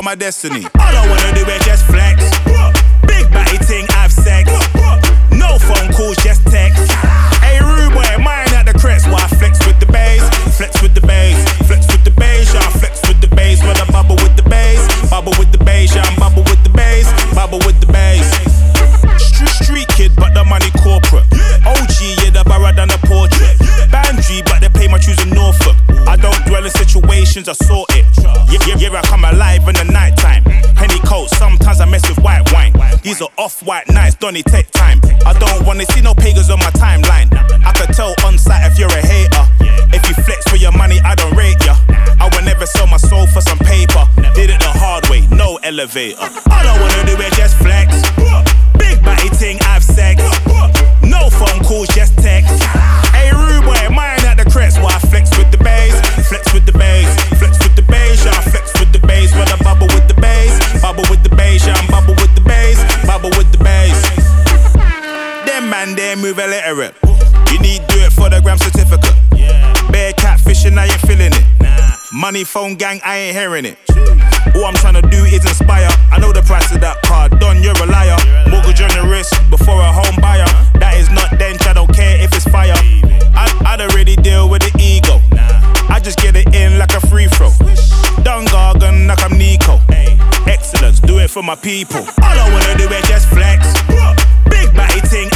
my destiny. All I wanna do is just flex. Big batty ting, have sex. No phone calls, just text. Hey, rude boy, mine at the crest. Why flex with the bass? Flex with the bass. Flex with the bass, yeah, flex with the bass. When I bubble with the bass. Bubble with the bass, yeah, I'm bubble with the bass. Bubble with the bass. Street kid, but the money corporate. OG, yeah, the barra than a portrait. Bandry, but they pay my tunes in Norfolk. I don't dwell in situations, I sort it. Yeah, I come alive in the night time. Henny coat, sometimes I mess with white wine. These are off-white nights, don't need take time. I don't wanna see no pagans on my timeline. I could tell on sight if you're a hater. If you flex for your money, I don't rate ya. I would never sell my soul for some paper. Did it the hard way, no elevator. All I wanna do is just flex. Big batty ting, have sex. No phone calls, just text. Hey, rude boy, mine at the crest. Why flex with the bass? Flex with the bass. Flex with the bass, yeah, flex with the bass. When I bubble with the bass. Bubble with the bass, yeah, I'm bubble with the bass. Bubble with the bass. Them man, they move illiterate. You need do it for the gram certificate. Bear catfishing, I ain't feeling it. Money phone gang, I ain't hearing it. All I'm trying to do is inspire. I know the price of that car, Don, you're a liar. Mortgage on your wrist before a home buyer. That is not dench, I don't care if it's fire. I don't really deal with the ego. I just get it in like a free throw. Done gargan like I'm Nico. Excellence, do it for my people. All I wanna do is just flex. Big batty ting,